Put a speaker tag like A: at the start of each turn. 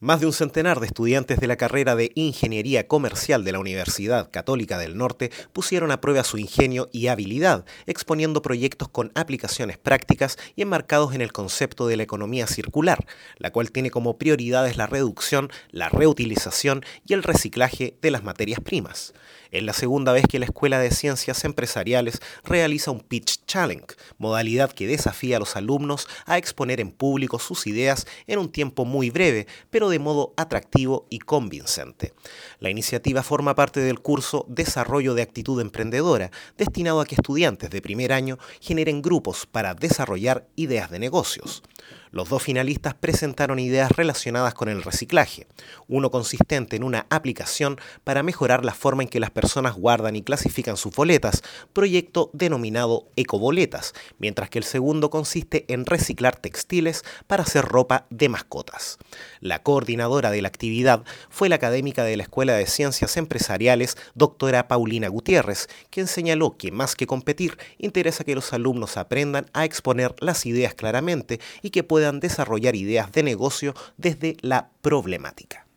A: Más de un centenar de estudiantes de la carrera de Ingeniería Comercial de la Universidad Católica del Norte pusieron a prueba su ingenio y habilidad, exponiendo proyectos con aplicaciones prácticas y enmarcados en el concepto de la economía circular, la cual tiene como prioridades la reducción, la reutilización y el reciclaje de las materias primas. Es la segunda vez que la Escuela de Ciencias Empresariales realiza un Pitch Challenge, modalidad que desafía a los alumnos a exponer en público sus ideas en un tiempo muy breve, pero de modo atractivo y convincente. La iniciativa forma parte del curso Desarrollo de Actitud Emprendedora, destinado a que estudiantes de primer año generen grupos para desarrollar ideas de negocios. Los dos finalistas presentaron ideas relacionadas con el reciclaje, uno consistente en una aplicación para mejorar la forma en que las personas guardan y clasifican sus boletas, proyecto denominado Ecoboletas, mientras que el segundo consiste en reciclar textiles para hacer ropa de mascotas. La coordinadora de la actividad fue la académica de la Escuela de Ciencias Empresariales, doctora Paulina Gutiérrez, quien señaló que más que competir, interesa que los alumnos aprendan a exponer las ideas claramente y que puedan desarrollar ideas de negocio desde la problemática.